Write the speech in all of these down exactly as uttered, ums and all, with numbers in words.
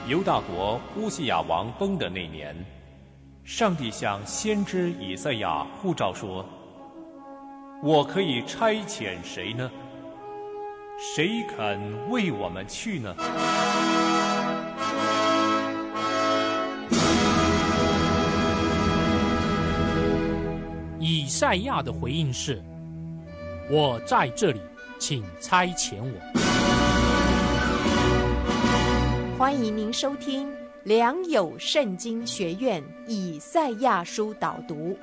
犹大国乌西雅王崩的那年，上帝向先知以赛亚呼召说：我可以差遣谁呢？谁肯为我们去呢？ 以赛亚的回应是：我在这里，请差遣我。 欢迎您收听良友圣经学院以赛亚书导读。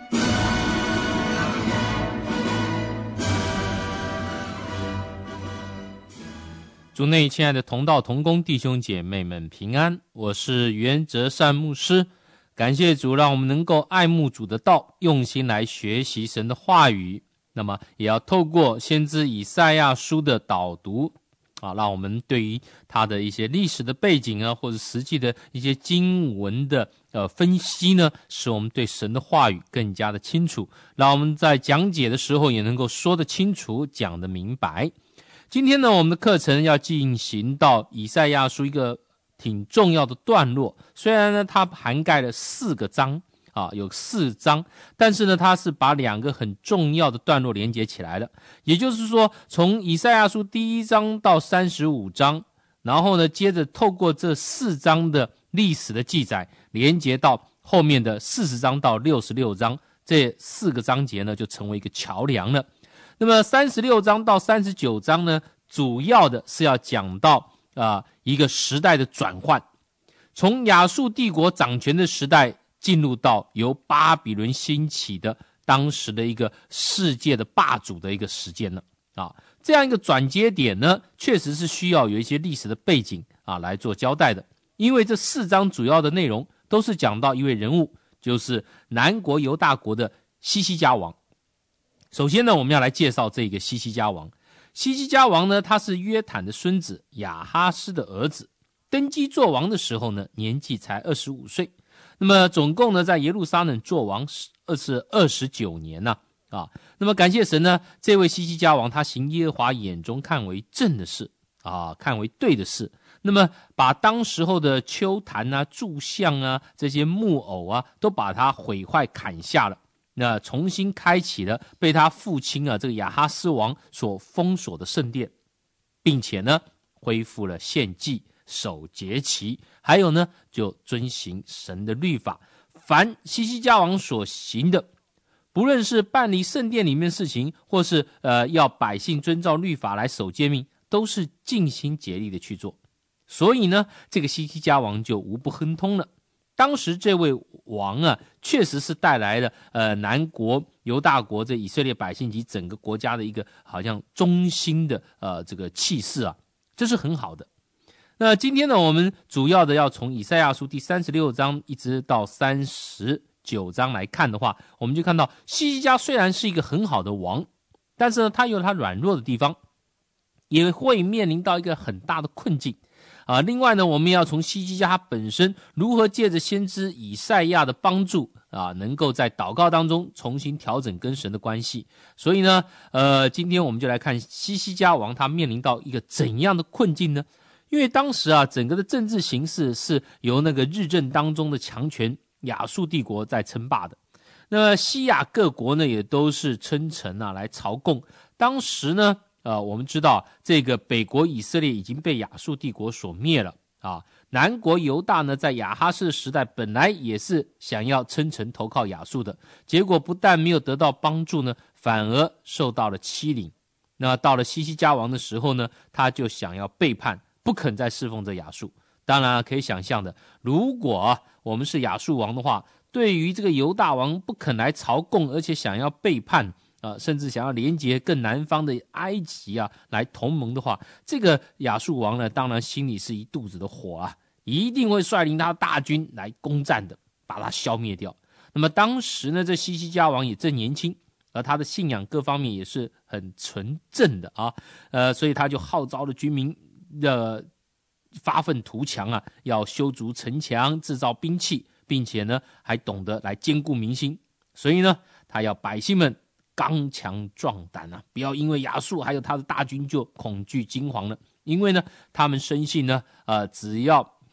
主内亲爱的同道同工弟兄姐妹们平安，我是袁哲善牧师。感谢主，让我们能够爱慕主的道，用心来学习神的话语。那么也要透过先知以赛亚书的导读啊，让我们对于他的一些历史的背景啊，或者实际的一些经文的呃分析呢，使我们对神的话语更加的清楚，让我们在讲解的时候也能够说得清楚，讲得明白。今天呢，我们的课程要进行到以赛亚书一个挺重要的段落，虽然呢它涵盖了四个章啊，有四章，但是呢它是把两个很重要的段落连接起来了。也就是说，从以赛亚书第一章到三十五章，然后呢接着透过这四章的历史的记载，连接到后面的四十章到六十六章，这四个章节呢就成为一个桥梁了。那么三十六章到三十九章呢，主要的是要讲到啊、呃、一个时代的转换，从亚述帝国掌权的时代进入到由巴比伦兴起的当时的一个世界的霸主的一个时间了啊。这样一个转接点呢，确实是需要有一些历史的背景啊来做交代的，因为这四章主要的内容都是讲到一位人物，就是南国犹大国的西西家王。首先呢，我们要来介绍这个西西家王。西西家王呢，他是约坦的孙子，亚哈斯的儿子。登基做王的时候呢，年纪才二十五岁。那么总共呢，在耶路撒冷做王是二十九年呢、啊。啊，那么感谢神呢，这位西西家王他行耶和华眼中看为正的事啊，看为对的事。那么把当时候的丘坛啊、柱像啊、这些木偶啊，都把它毁坏砍下了。那重新开启了被他父亲啊这个亚哈斯王所封锁的圣殿，并且呢恢复了献祭、守节期，还有呢就遵行神的律法。凡西西家王所行的，不论是办理圣殿里面事情，或是呃要百姓遵照律法来守诫命，都是尽心竭力的去做。所以呢，这个西西家王就无不亨通了。当时这位王啊，确实是带来了呃南国犹大国这以色列百姓及整个国家的一个好像中心的呃这个气势啊，这是很好的。那今天呢，我们主要的要从以赛亚书第三十六章一直到三十九章来看的话，我们就看到西西家虽然是一个很好的王，但是呢，他有他软弱的地方，也会面临到一个很大的困境。啊，另外呢，我们要从西西家他本身如何借着先知以赛亚的帮助啊，能够在祷告当中重新调整跟神的关系。所以呢，呃，今天我们就来看西西家王他面临到一个怎样的困境呢？因为当时啊，整个的政治形势是由那个日政当中的强权亚述帝国在称霸的。那么西亚各国呢，也都是称臣啊来朝贡。当时呢，呃，我们知道这个北国以色列已经被亚述帝国所灭了啊。南国犹大呢，在亚哈斯的时代本来也是想要称臣投靠亚述的，结果不但没有得到帮助呢，反而受到了欺凌。那到了西西家王的时候呢，他就想要背叛，不肯再侍奉这亚述。当然可以想象的，如果、啊、我们是亚述王的话，对于这个犹大王不肯来朝贡，而且想要背叛啊、呃，甚至想要连结更南方的埃及啊来同盟的话，这个亚述王呢，当然心里是一肚子的火啊，一定会率领他大军来攻占的，把他消灭掉。那么当时呢，这西西家王也正年轻，而他的信仰各方面也是很纯正的啊，呃，所以他就号召了军民的发愤图强啊，要修筑城墙，制造兵器，并且呢，还懂得来兼顾民心。所以呢，他要百姓们刚强壮胆啊，不要因为亚述还有他的大军就恐惧惊惶了。因为呢，他们深信呢，呃，只要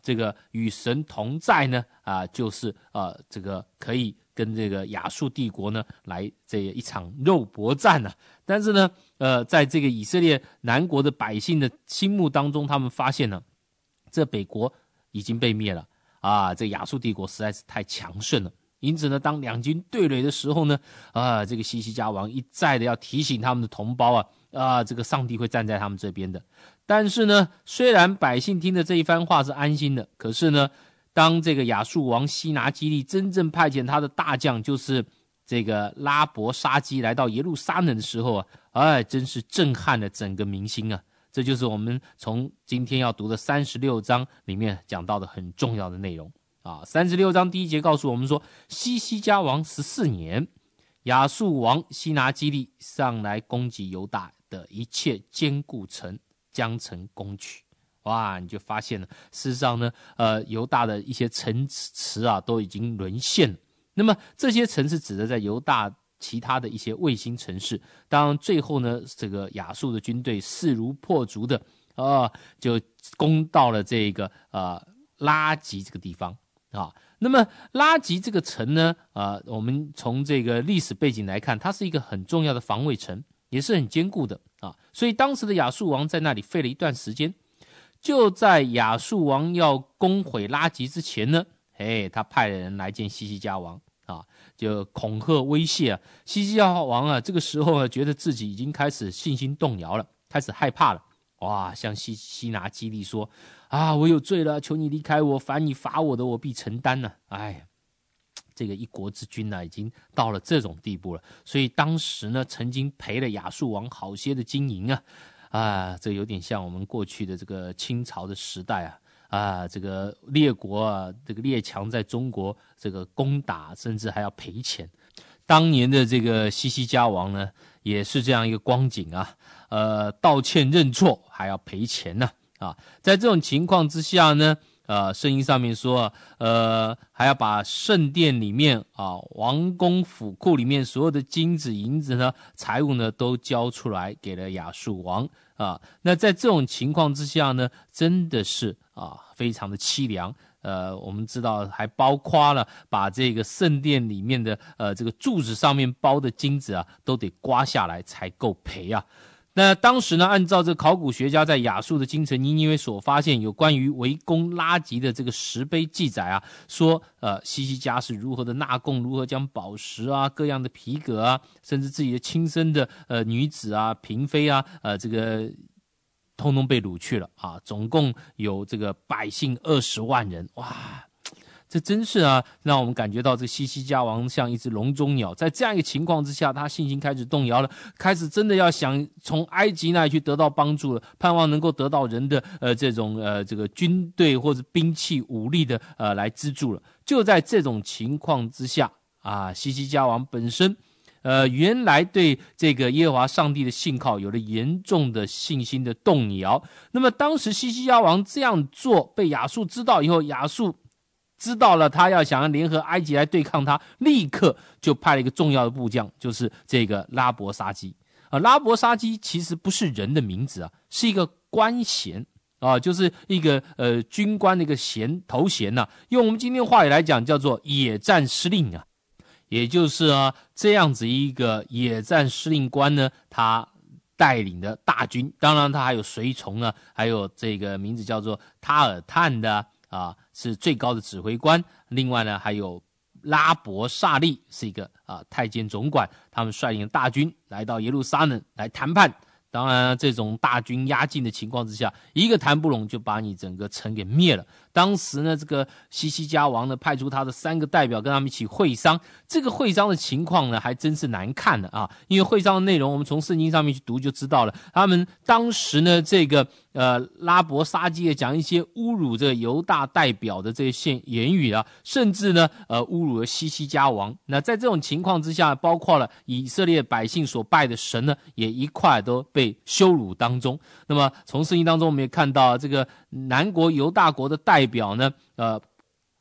这个与神同在呢，啊，就是呃这个可以跟这个亚述帝国呢来这一场肉搏战呢、啊。但是呢，呃，在这个以色列南国的百姓的心目当中，他们发现呢，这北国已经被灭了啊，这亚述帝国实在是太强盛了。因此呢，当两军对垒的时候呢，啊，这个西西家王一再的要提醒他们的同胞啊，啊，这个上帝会站在他们这边的。但是呢，虽然百姓听的这一番话是安心的，可是呢，当这个亚述王西拿基利真正派遣他的大将，就是这个拉伯沙基来到耶路撒冷的时候啊，哎，真是震撼了整个民心啊！这就是我们从今天要读的三十六章里面讲到的很重要的内容。啊，三十六章第一节告诉我们说，西西家王十四年，亚述王西拿基利上来攻击犹大的一切坚固城，将城攻取。哇，你就发现了，事实上呢，呃，犹大的一些城池啊都已经沦陷了。那么这些城是指的在犹大其他的一些卫星城市。当然最后呢，这个亚述的军队势如破竹的啊、呃，就攻到了这个呃拉吉这个地方。啊，那么拉吉这个城呢，呃，我们从这个历史背景来看，它是一个很重要的防卫城，也是很坚固的啊。所以当时的亚述王在那里废了一段时间。就在亚述王要攻毁拉吉之前呢，哎，他派了人来见西西家王啊，就恐吓威胁啊。西西家王啊，这个时候呢，觉得自己已经开始信心动摇了，开始害怕了。哇，向西西拿基利说啊，我有罪了，求你离开我，凡你罚我的，我必承担呢、啊。哎，这个一国之君呢、啊，已经到了这种地步了。所以当时呢，曾经赔了亚述王好些的金银啊，啊，这有点像我们过去的这个清朝的时代啊，啊，这个列国啊，这个列强在中国这个攻打，甚至还要赔钱。当年的这个西西家王呢，也是这样一个光景啊，呃，道歉认错还要赔钱呢、啊，啊，在这种情况之下呢，呃，圣经上面说，呃，还要把圣殿里面啊，王宫府库里面所有的金子、银子呢，财物呢，都交出来给了亚述王啊。那在这种情况之下呢，真的是啊，非常的凄凉。呃，我们知道还包括了把这个圣殿里面的呃这个柱子上面包的金子啊，都得刮下来才够赔啊。那当时呢，按照这个考古学家在亚述的京城尼尼微所发现有关于围攻拉吉的这个石碑记载啊，说呃西西家是如何的纳贡，如何将宝石啊、各样的皮革啊，甚至自己的亲生的呃女子啊、嫔妃啊，呃这个。通通被掳去了啊！总共有这个百姓二十万人，哇，这真是啊，让我们感觉到这西西家王像一只笼中鸟。在这样一个情况之下，他信心开始动摇了，开始真的要想从埃及那里去得到帮助了，盼望能够得到人的呃这种呃这个军队或者兵器武力的呃来资助了。就在这种情况之下啊，西西家王本身。呃，原来对这个耶和华上帝的信靠有了严重的信心的动摇。那么当时西西家王这样做，被亚述知道以后，亚述知道了他要想要联合埃及来对抗他，立刻就派了一个重要的部将，就是这个拉伯沙基。啊，拉伯沙基其实不是人的名字啊，是一个官衔啊，就是一个呃军官的一个衔头衔呐、啊。用我们今天话语来讲，叫做野战司令啊。也就是啊，这样子一个野战司令官呢，他带领的大军，当然他还有随从呢，还有这个名字叫做塔尔探的啊，是最高的指挥官。另外呢，还有拉伯萨利是一个啊太监总管，他们率领大军来到耶路撒冷来谈判。当然，这种大军压境的情况之下，一个谈不拢就把你整个城给灭了。当时呢，这个西西家王呢派出他的三个代表跟他们一起会商。这个会商的情况呢，还真是难看的啊！因为会商的内容，我们从圣经上面去读就知道了。他们当时呢，这个呃拉伯沙基也讲一些侮辱这个犹大代表的这些言语啊，甚至呢呃侮辱了西西家王。那在这种情况之下，包括了以色列百姓所拜的神呢，也一块都被羞辱当中。那么从圣经当中我们也看到，这个南国犹大国的代表呢，呃，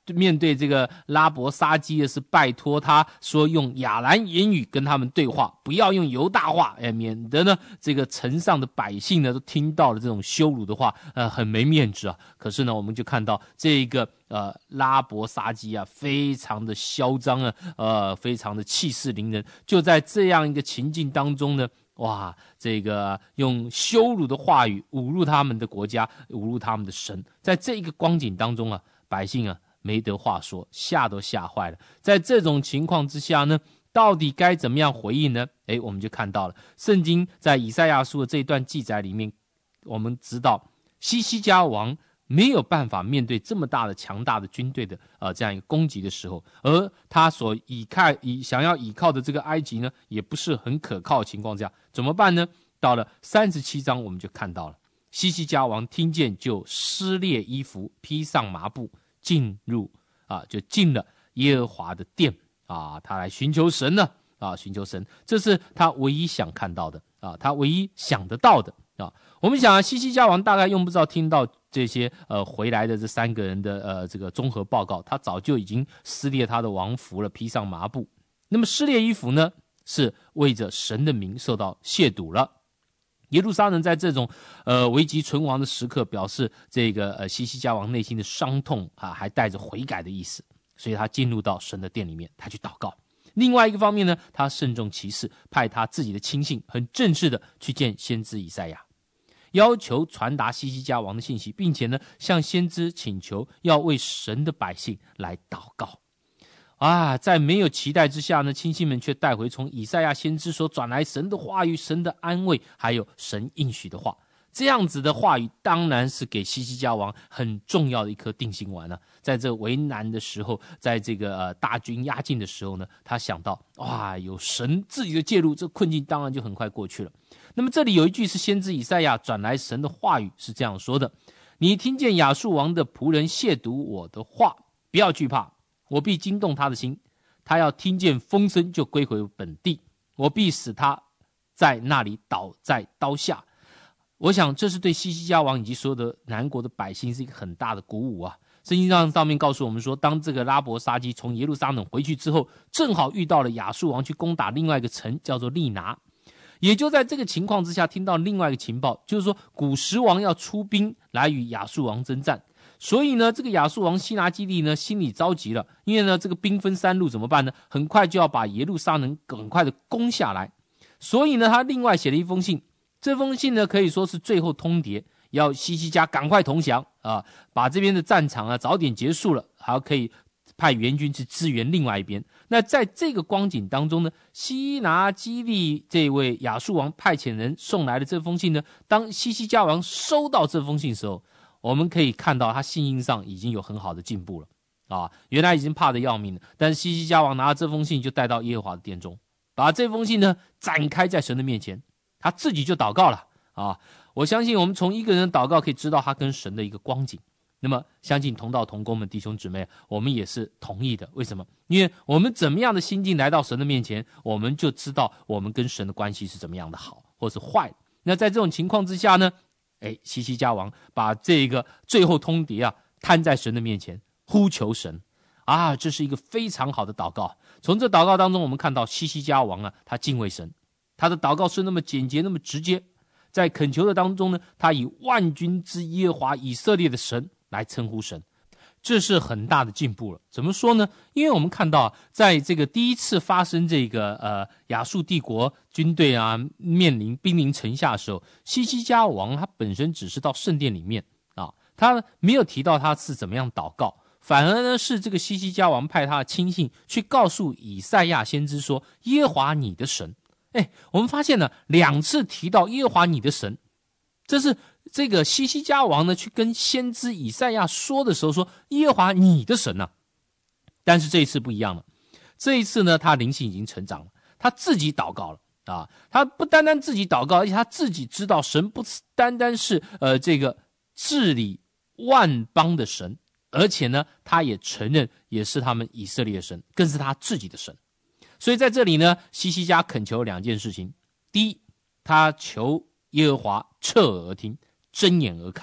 面对这个拉伯沙基的是拜托他说用亚兰言语跟他们对话，不要用犹大话，哎，免得呢这个城上的百姓呢都听到了这种羞辱的话，呃，很没面子啊。可是呢，我们就看到这个呃拉伯沙基啊，非常的嚣张啊，呃，非常的气势凌人。就在这样一个情境当中呢，哇，这个用羞辱的话语侮辱他们的国家，侮辱他们的神，在这一个光景当中啊，百姓啊没得话说，吓都吓坏了。在这种情况之下呢，到底该怎么样回应呢？诶，我们就看到了圣经在以赛亚书的这一段记载里面，我们知道西西家王没有办法面对这么大的强大的军队的呃这样一个攻击的时候，而他所倚靠以想要倚靠的这个埃及呢，也不是很可靠的情况下，怎么办呢？到了三十七章，我们就看到了西西家王听见就撕裂衣服，披上麻布，进入啊，就进了耶和华的殿啊，他来寻求神呢啊，寻求神，这是他唯一想看到的啊，他唯一想得到的啊。我们想啊，西西家王大概用不着听到这些呃回来的这三个人的呃这个综合报告，他早就已经撕裂他的王服了，披上麻布。那么撕裂衣服呢，是为着神的名受到亵渎了。耶路撒冷在这种呃危急存亡的时刻，表示这个呃西西家王内心的伤痛啊，还带着悔改的意思，所以他进入到神的殿里面，他去祷告。另外一个方面呢，他慎重其事，派他自己的亲信很正式的去见先知以赛亚，要求传达西西家王的信息，并且呢向先知请求要为神的百姓来祷告。啊，在没有期待之下呢，亲信们却带回从以赛亚先知所转来神的话语、神的安慰，还有神应许的话。这样子的话语当然是给西西家王很重要的一颗定心丸了、啊。在这为难的时候，在这个、呃、大军压境的时候呢，他想到哇，有神自己的介入，这困境当然就很快过去了。那么这里有一句是先知以赛亚转来神的话语是这样说的：你听见亚述王的仆人亵渎我的话，不要惧怕，我必惊动他的心，他要听见风声就归回本地，我必使他在那里倒在刀下。我想这是对西西家王以及所有的南国的百姓是一个很大的鼓舞啊。圣经上上面告诉我们说，当这个拉伯沙基从耶路撒冷回去之后，正好遇到了亚述王去攻打另外一个城叫做利拿。也就在这个情况之下，听到另外一个情报，就是说古实王要出兵来与亚述王征战。所以呢，这个亚述王西拿基利呢心里着急了，因为呢这个兵分三路怎么办呢？很快就要把耶路撒冷很快的攻下来。所以呢，他另外写了一封信，这封信呢可以说是最后通牒，要西西家赶快投降啊，把这边的战场啊早点结束了，还可以派援军去支援另外一边。那在这个光景当中呢，西拿基利这位亚述王派遣人送来的这封信呢，当西西家王收到这封信的时候，我们可以看到他信心上已经有很好的进步了啊！原来已经怕得要命了，但是西西家王拿着这封信就带到耶和华的殿中，把这封信呢展开在神的面前，他自己就祷告了啊！我相信我们从一个人的祷告可以知道他跟神的一个光景。那么相信同道同工们弟兄姊妹，我们也是同意的。为什么？因为我们怎么样的心境来到神的面前，我们就知道我们跟神的关系是怎么样的好或是坏。那在这种情况之下呢，哎，西西家王把这个最后通牒啊摊在神的面前，呼求神啊，这是一个非常好的祷告。从这祷告当中，我们看到西西家王啊，他敬畏神，他的祷告是那么简洁，那么直接。在恳求的当中呢，他以万军之耶和华以色列的神来称呼神，这是很大的进步了。怎么说呢？因为我们看到，在这个第一次发生这个呃亚述帝国军队啊面临兵临城下的时候，西西家王他本身只是到圣殿里面啊，他没有提到他是怎么样祷告，反而呢是这个西西家王派他的亲信去告诉以赛亚先知说，耶和华你的神。哎，我们发现呢，两次提到耶和华你的神，这是这个西西家王呢去跟先知以赛亚说的时候说耶和华你的神啊。但是这一次不一样了，这一次呢他灵性已经成长了，他自己祷告了啊，他不单单自己祷告，而且他自己知道神不单单是呃这个治理万邦的神，而且呢他也承认也是他们以色列的神，更是他自己的神。所以在这里呢，西西家恳求两件事情。第一，他求耶和华侧耳而听，睁眼而看，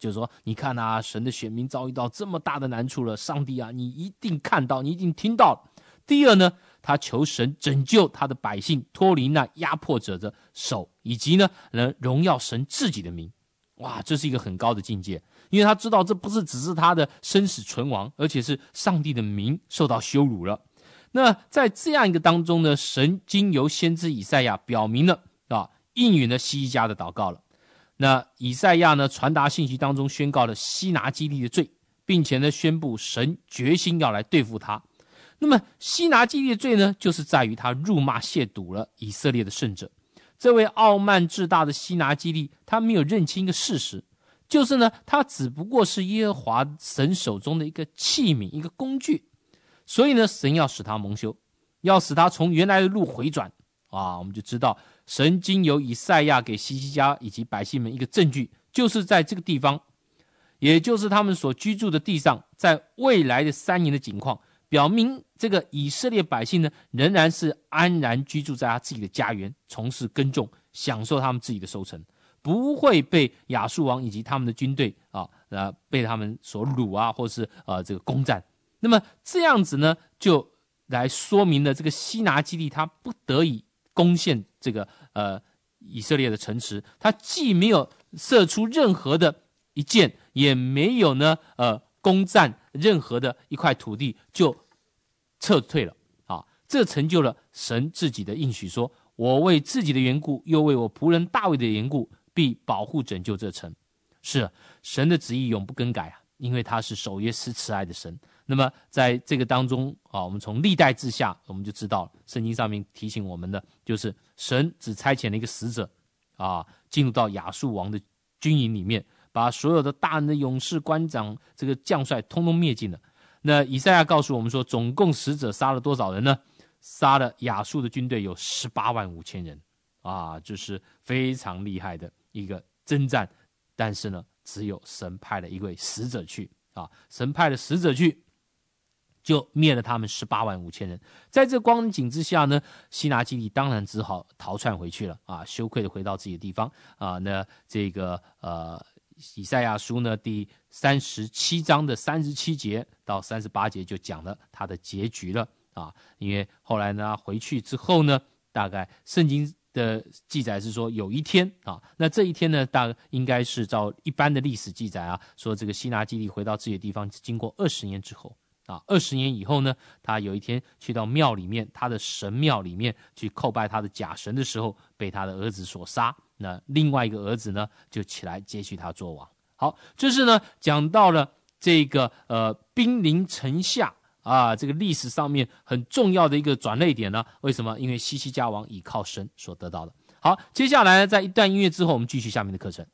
就是说，你看啊，神的选民遭遇到这么大的难处了，上帝啊，你一定看到，你一定听到。第二呢，他求神拯救他的百姓脱离那压迫者的手，以及呢能荣耀神自己的名。哇，这是一个很高的境界，因为他知道这不是只是他的生死存亡，而且是上帝的名受到羞辱了。那在这样一个当中呢，神经由先知以赛亚表明了啊，应允了西西家的祷告了。那以赛亚呢传达信息当中宣告了西拿基立的罪，并且呢宣布神决心要来对付他。那么西拿基立的罪呢，就是在于他辱骂亵渎了以色列的圣者。这位傲慢自大的西拿基立，他没有认清一个事实，就是呢他只不过是耶和华神手中的一个器皿，一个工具。所以呢神要使他蒙羞，要使他从原来的路回转啊。我们就知道神经由以赛亚给西西家以及百姓们一个证据，就是在这个地方，也就是他们所居住的地上，在未来的三年的景况，表明这个以色列百姓呢，仍然是安然居住在他自己的家园，从事耕种，享受他们自己的收成，不会被亚述王以及他们的军队啊，呃，被他们所掳啊，或是呃这个攻占。那么这样子呢，就来说明了这个西拿基立他不得已攻陷这个呃以色列的城池，他既没有射出任何的一箭，也没有呢呃攻占任何的一块土地，就撤退了啊！这成就了神自己的应许，说我为自己的缘故，又为我仆人大卫的缘故，必保护拯救这城。是神的旨意永不更改啊，因为他是守约施慈爱的神。那么在这个当中啊，我们从历代志下我们就知道，圣经上面提醒我们的就是神只差遣了一个使者啊，进入到亚述王的军营里面，把所有的大人的勇士官长这个将帅通通灭尽了。那以赛亚告诉我们说，总共使者杀了多少人呢？杀了亚述的军队有十八万五千人啊，就是非常厉害的一个征战。但是呢，只有神派了一位使者去啊，神派了使者去，就灭了他们十八万五千人。在这光景之下呢，西拿基立当然只好逃窜回去了啊，羞愧的回到自己的地方啊。那这个呃，以赛亚书呢第三十七章的三十七节到三十八节就讲了他的结局了啊。因为后来呢回去之后呢，大概圣经的记载是说有一天啊，那这一天呢，大概应该是照一般的历史记载啊，说这个西拿基立回到自己的地方，经过二十年之后。啊，二十年以后呢，他有一天去到庙里面，他的神庙里面去叩拜他的假神的时候，被他的儿子所杀。那另外一个儿子呢，就起来接续他做王。好，这是呢讲到了这个呃兵临城下啊，这个历史上面很重要的一个转捩点呢。为什么？因为西西家王倚靠神所得到的。好，接下来在一段音乐之后，我们继续下面的课程。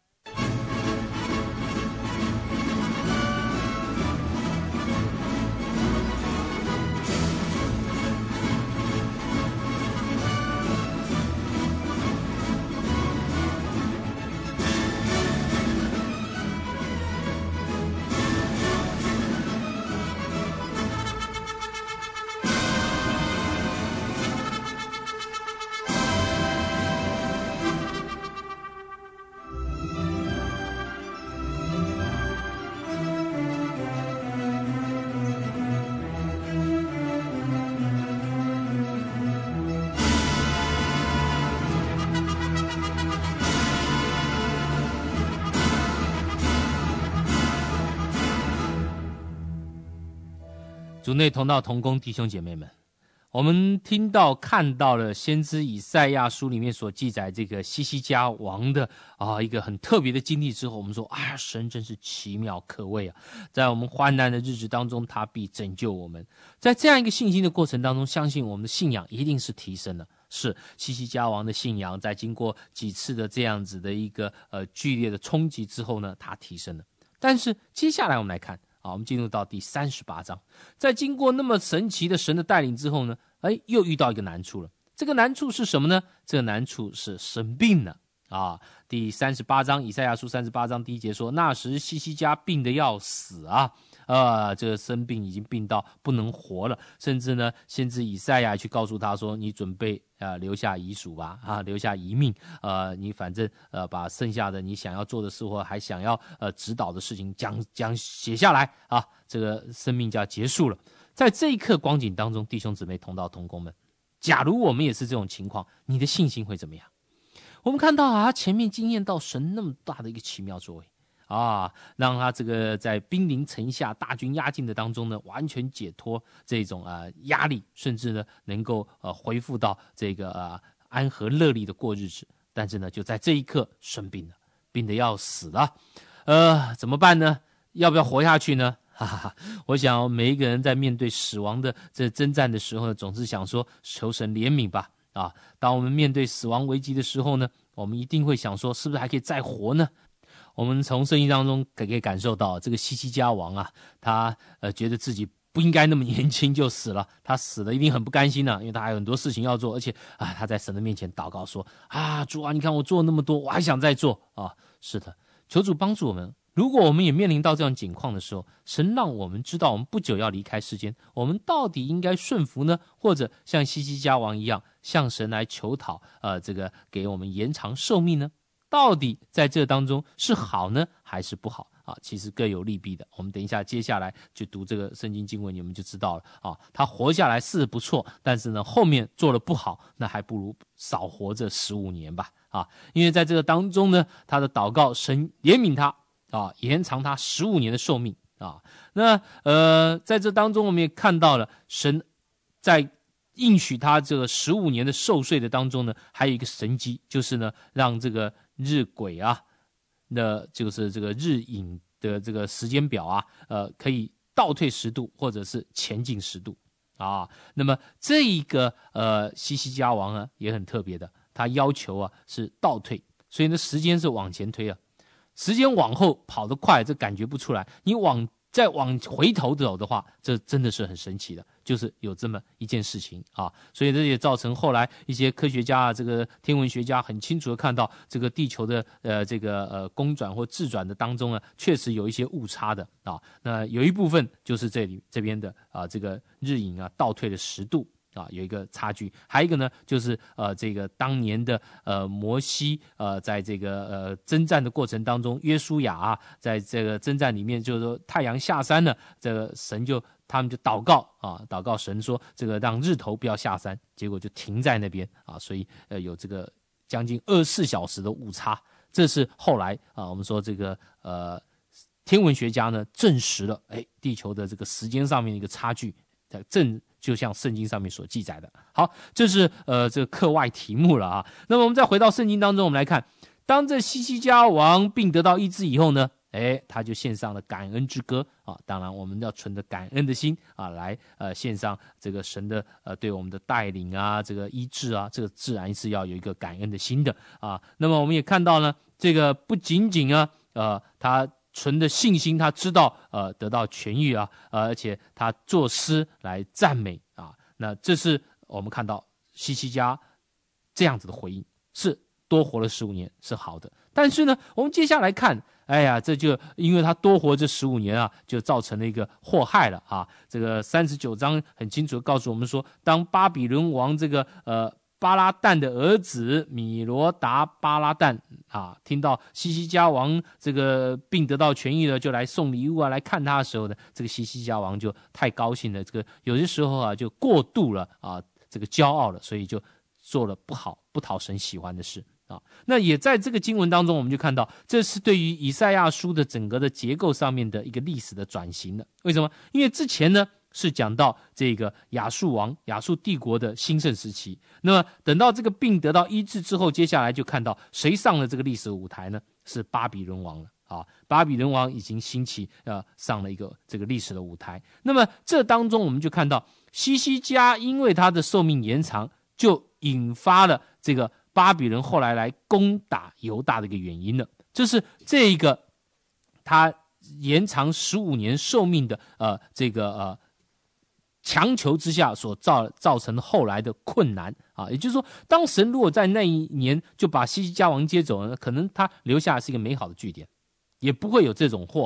主内同道同工弟兄姐妹们，我们听到看到了先知以赛亚书里面所记载这个西西家王的啊一个很特别的经历之后，我们说啊，神真是奇妙可畏啊！在我们患难的日子当中，他必拯救我们。在这样一个信心的过程当中，相信我们的信仰一定是提升了。是西西家王的信仰，在经过几次的这样子的一个呃剧烈的冲击之后呢，他提升了。但是接下来我们来看。好，我们进入到第三十八章，在经过那么神奇的神的带领之后呢，哎，又遇到一个难处了。这个难处是什么呢？这个难处是生病了啊。第三十八章，以赛亚书三十八章第一节说：“那时西西家病得要死啊啊，这个生病已经病到不能活了，甚至呢，先知以赛亚去告诉他说：“你准备啊、呃、留下遗属吧，啊，留下遗命，呃，你反正呃把剩下的你想要做的事或还想要呃指导的事情讲讲写下来啊，这个生命就要结束了。”在这一刻光景当中，弟兄姊妹、同道同工们，假如我们也是这种情况，你的信心会怎么样？我们看到啊，前面经验到神那么大的一个奇妙作为啊，让他这个在兵临城下、大军压境的当中呢，完全解脱这种啊、呃、压力，甚至呢能够呃恢复到这个呃安和乐利的过日子。但是呢，就在这一刻生病了，病得要死了，呃，怎么办呢？要不要活下去呢？哈哈哈，我想每一个人在面对死亡的这征战的时候呢，总是想说求神怜悯吧。啊，当我们面对死亡危机的时候呢，我们一定会想说，是不是还可以再活呢？我们从圣经当中可以感受到，这个希西家王啊，他呃觉得自己不应该那么年轻就死了，他死了一定很不甘心啊，因为他还有很多事情要做，而且啊，他在神的面前祷告说：“啊，主啊，你看我做了那么多，我还想再做啊。”是的，求主帮助我们。如果我们也面临到这样境况的时候，神让我们知道我们不久要离开世间，我们到底应该顺服呢，或者像希西家王一样向神来求讨，呃，这个给我们延长寿命呢？到底在这当中是好呢，还是不好啊？其实各有利弊的。我们等一下接下来就读这个圣经经文，你们就知道了啊。他活下来是不错，但是呢，后面做了不好，那还不如少活这十五年吧啊！因为在这个当中呢，他的祷告，神怜悯他。啊，延长他十五年的寿命啊！那呃，在这当中，我们也看到了神在应许他这个十五年的寿岁的当中呢，还有一个神迹，就是呢，让这个日晷啊，那就是这个日影的这个时间表啊，呃，可以倒退十度或者是前进十度啊。那么这一个呃希西家王呢，也很特别的，他要求啊是倒退，所以呢时间是往前推啊。时间往后跑得快，这感觉不出来。你往再往回头走的话，这真的是很神奇的，就是有这么一件事情啊。所以这也造成后来一些科学家啊，这个天文学家很清楚的看到，这个地球的呃这个呃公转或自转的当中呢，确实有一些误差的啊。那有一部分就是这里这边的啊这个日影啊倒退了十度。啊，有一个差距，还有一个呢，就是呃，这个当年的呃摩西呃，在这个呃征战的过程当中，约书亚啊，在这个征战里面，就是说太阳下山了，这个神就他们就祷告啊，祷告神说这个让日头不要下山，结果就停在那边啊，所以呃有这个将近二十四小时的误差，这是后来啊，我们说这个呃天文学家呢证实了，哎，地球的这个时间上面的一个差距，正。就像圣经上面所记载的。好，这是呃这个课外题目了啊。那么我们再回到圣经当中，我们来看，当这希西家王病得到医治以后呢，哎，他就献上了感恩之歌啊。当然，我们要存着感恩的心啊，来呃献上这个神的呃对我们的带领啊，这个医治啊，这个自然是要有一个感恩的心的啊。那么我们也看到呢，这个不仅仅啊，呃他。存的信心，他知道呃得到痊愈啊，呃，而且他作诗来赞美啊，那这是我们看到希西家这样子的回应，是多活了十五年是好的，但是呢，我们接下来看，哎呀，这就因为他多活这十五年啊，就造成了一个祸害了啊。这个三十九章很清楚的告诉我们说，当巴比伦王这个呃。巴拉旦的儿子米罗达巴拉旦啊，听到希西家王这个病得到痊愈了，就来送礼物啊，来看他的时候呢，这个希西家王就太高兴了，这个有些时候啊就过度了啊，这个骄傲了，所以就做了不好不讨神喜欢的事啊。那也在这个经文当中，我们就看到这是对于以赛亚书的整个的结构上面的一个历史的转型的。为什么？因为之前呢。是讲到这个亚述王、亚述帝国的兴盛时期。那么等到这个病得到医治之后，接下来就看到谁上了这个历史舞台呢？是巴比伦王了啊！巴比伦王已经兴起，呃，上了一个这个历史的舞台。那么这当中我们就看到希西家因为他的寿命延长，就引发了这个巴比伦后来来攻打犹大的一个原因了。这是这一个他延长十五年寿命的呃这个呃。强求之下所造造成后来的困难啊，也就是说，当神如果在那一年就把希西家王接走了，可能他留下的是一个美好的据点，也不会有这种祸害。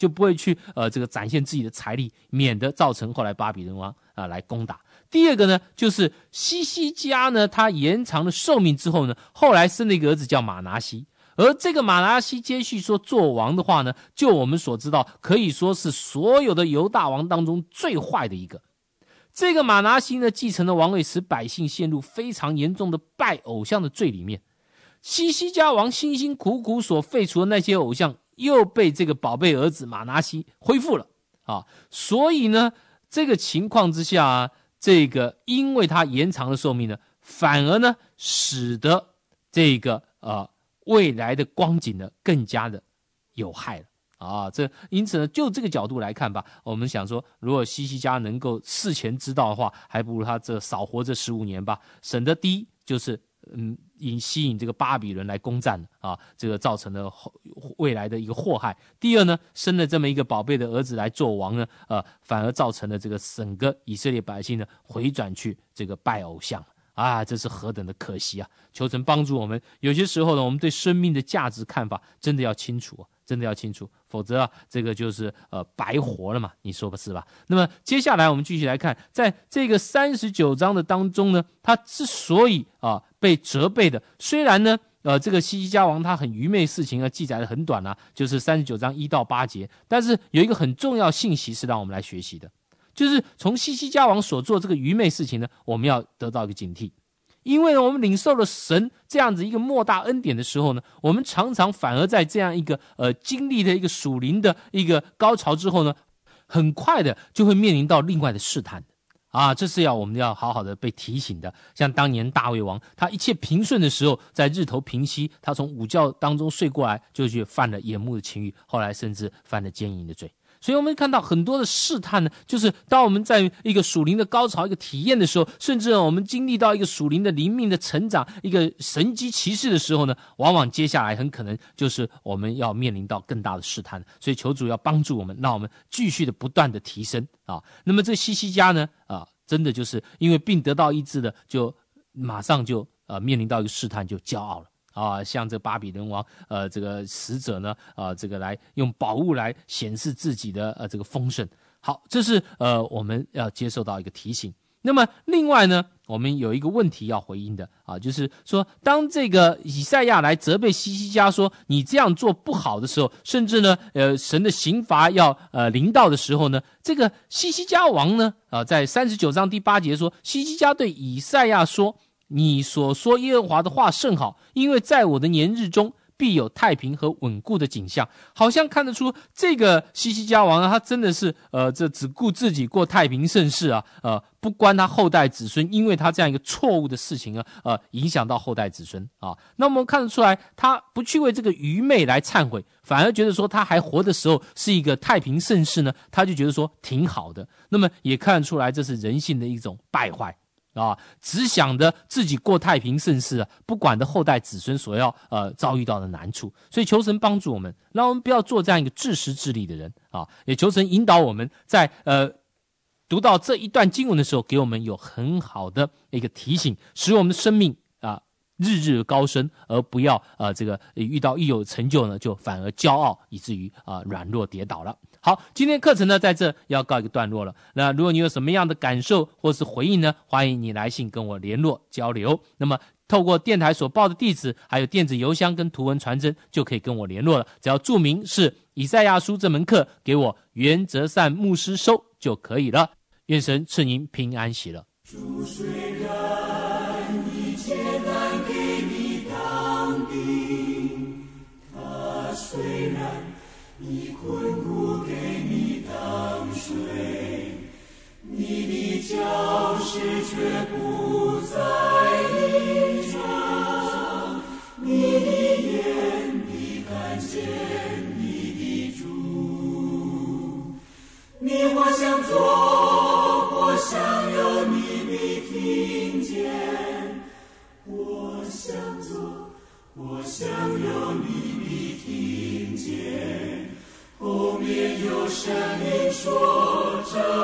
就不会去呃这个展现自己的财力，免得造成后来巴比伦王啊、呃、来攻打。第二个呢，就是西西家呢，他延长了寿命之后呢，后来生了一个儿子叫马拿西。而这个马拿西接续说做王的话呢，就我们所知道，可以说是所有的犹大王当中最坏的一个。这个马拿西呢，继承了王位，使百姓陷入非常严重的拜偶像的罪里面。西西家王辛辛苦苦所废除的那些偶像，又被这个宝贝儿子马拿西恢复了啊。所以呢，这个情况之下啊，这个因为他延长了寿命呢，反而呢，使得这个呃。未来的光景呢更加的有害了啊！这因此呢，就这个角度来看吧，我们想说，如果西西家能够事前知道的话，还不如他这少活这十五年吧，省得第一就是嗯引吸引这个巴比伦来攻占啊，这个造成了未来的一个祸害。第二呢，生了这么一个宝贝的儿子来做王呢，呃，反而造成了这个整个以色列百姓呢回转去这个拜偶像。啊，这是何等的可惜啊！求神帮助我们，有些时候呢，我们对生命的价值看法真的要清楚，真的要清楚，否则啊，这个就是呃白活了嘛，你说不是吧？那么接下来我们继续来看，在这个三十九章的当中呢，他之所以啊被责备的，虽然呢，呃，这个西西家王他很愚昧事情啊，记载的很短啊，就是三十九章一到八节，但是有一个很重要信息是让我们来学习的。就是从西西家王所做这个愚昧事情呢，我们要得到一个警惕，因为呢，我们领受了神这样子一个莫大恩典的时候呢，我们常常反而在这样一个呃经历的一个属灵的一个高潮之后呢，很快的就会面临到另外的试探啊，这是要我们要好好的被提醒的。像当年大卫王，他一切平顺的时候，在日头平息，他从午觉当中睡过来，就去犯了眼目的情欲，后来甚至犯了奸淫的罪。所以我们看到很多的试探呢，就是当我们在一个属灵的高潮、一个体验的时候，甚至我们经历到一个属灵的灵命的成长、一个神迹奇事的时候呢，往往接下来很可能就是我们要面临到更大的试探。所以求主要帮助我们，让我们继续的不断的提升啊。那么这西西家呢，啊，真的就是因为病得到医治的，就马上就呃面临到一个试探，就骄傲了。啊，像这巴比伦王，呃，这个使者呢，啊，这个来用宝物来显示自己的呃这个丰盛。好，这是呃我们要接受到一个提醒。那么另外呢，我们有一个问题要回应的啊，就是说，当这个以赛亚来责备西西家说你这样做不好的时候，甚至呢，呃，神的刑罚要呃临到的时候呢，这个西西家王呢，啊，在三十九章第八节说，西西家对以赛亚说。你所说耶和华的话甚好，因为在我的年日中必有太平和稳固的景象。好像看得出这个西西家王啊，他真的是呃，这只顾自己过太平盛世啊，呃，不关他后代子孙，因为他这样一个错误的事情啊，呃，影响到后代子孙啊。那我们看得出来，他不去为这个愚昧来忏悔，反而觉得说他还活的时候是一个太平盛世呢，他就觉得说挺好的。那么也看得出来，这是人性的一种败坏。啊，只想着自己过太平盛世啊，不管的后代子孙所要呃遭遇到的难处，所以求神帮助我们，让我们不要做这样一个自私自利的人啊！也求神引导我们在呃读到这一段经文的时候，给我们有很好的一个提醒，使我们的生命啊日日高升，而不要呃这个遇到一有成就呢，就反而骄傲，以至于啊、呃、软弱跌倒了。好，今天课程呢在这要告一个段落了。那如果你有什么样的感受或是回应呢，欢迎你来信跟我联络交流。那么透过电台所报的地址，还有电子邮箱跟图文传真，就可以跟我联络了。只要注明是以赛亚书这门课，给我原则善牧师收就可以了。愿神赐您平安喜乐。 主虽然一切难给你当兵，他虽然以困苦给你当水，你的脚石却不在意上，你的眼必看见你的主。你或想做，或想有你的听见，我想做，我想有你的听见。后面有声音说着